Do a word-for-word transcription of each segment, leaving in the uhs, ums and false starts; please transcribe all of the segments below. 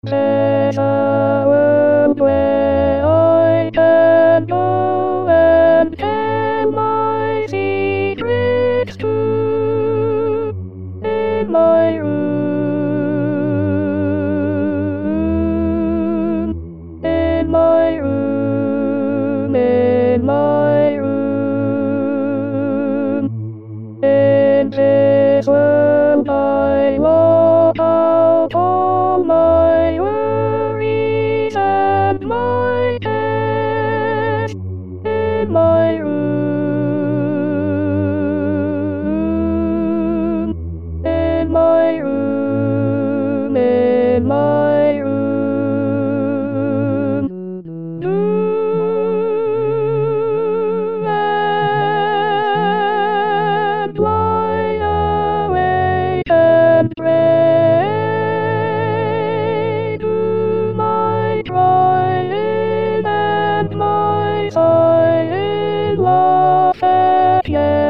There's a world where I can go and tell my secrets to in my room, in my room, in my room. In this world I walk out all my worries and my cares in my room, in my room, in my room. Do and lie awake and pray to my trying and my sighing laugh at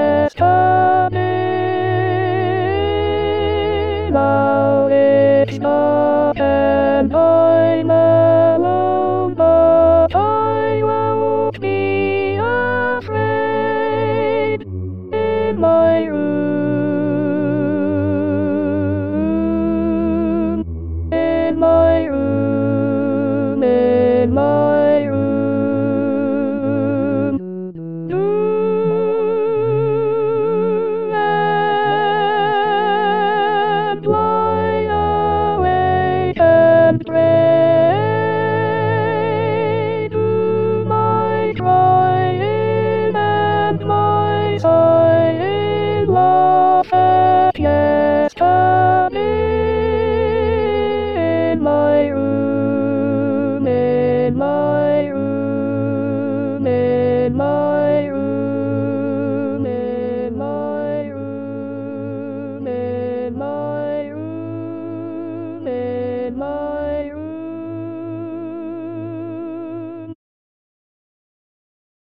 yesterday. Now it's dark and I'm alone, but I won't be afraid in my room, in my room, in my room. Do and lie awake and pray to my crying and my sighing laugh at yesterday in my room, in my room, in my